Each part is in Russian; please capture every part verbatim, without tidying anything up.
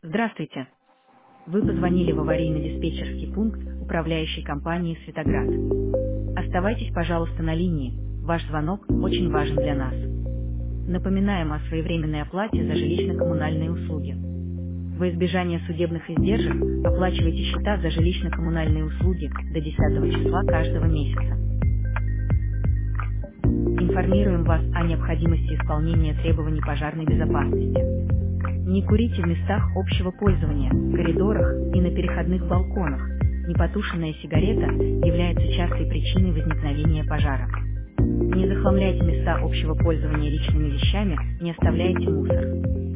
Здравствуйте. Вы позвонили в аварийно-диспетчерский пункт управляющей компании «Светоград». Оставайтесь, пожалуйста, на линии. Ваш звонок очень важен для нас. Напоминаем о своевременной оплате за жилищно-коммунальные услуги. Во избежание судебных издержек оплачивайте счета за жилищно-коммунальные услуги до десятого числа каждого месяца. Информируем вас о необходимости исполнения требований пожарной безопасности. Не курите в местах общего пользования, коридорах и на переходных балконах. Непотушенная сигарета является частой причиной возникновения пожара. Не захламляйте места общего пользования личными вещами, не оставляйте мусор.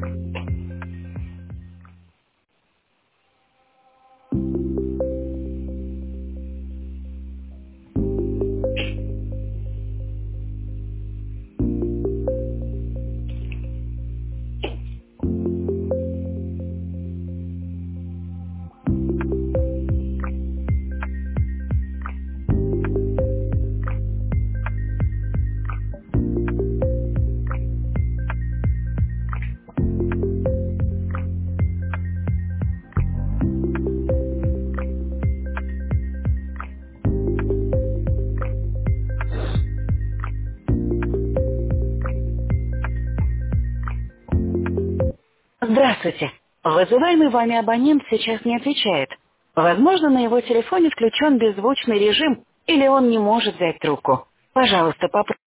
Здравствуйте. Вызываемый вами абонент сейчас не отвечает. Возможно, на его телефоне включен беззвучный режим, или он не может взять трубку. Пожалуйста, попробуйте.